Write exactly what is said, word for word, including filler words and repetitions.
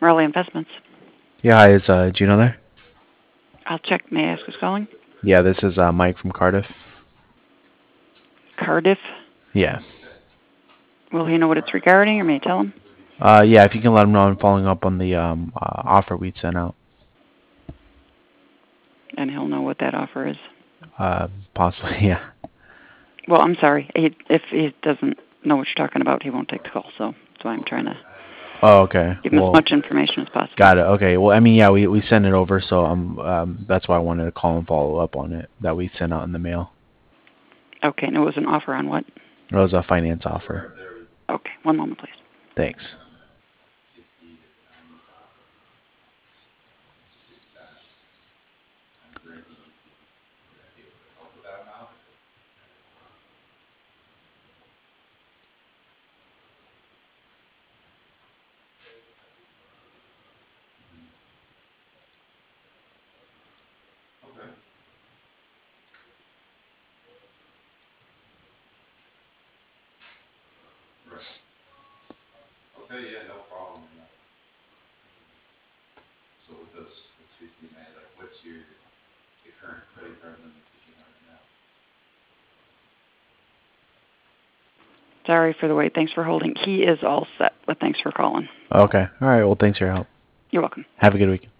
Raleigh Investments. Yeah, hi, is uh, Gino there? I'll check. May I ask who's calling? Yeah, this is uh, Mike from Cardiff. Cardiff. Yeah. Will he know what it's regarding, or may I tell him? Uh, yeah, if you can let him know I'm following up on the um, uh, offer we'd sent out. And he'll know what that offer is. Uh, possibly, yeah. Well, I'm sorry. He, if he doesn't know what you're talking about, he won't take the call. So that's why I'm trying to Oh, okay. give him as Well, much information as possible. got it. Okay. Well, I mean, yeah, we, we sent it over, so um, um, that's why I wanted to call and follow up on it that we sent out in the mail. Okay. And it was an offer on what? It was a finance offer. Okay. One moment, please. Thanks. Sorry for the wait. Thanks for holding. He is all set, but thanks for calling. Okay. All right. Well, thanks for your help. You're welcome. Have a good weekend.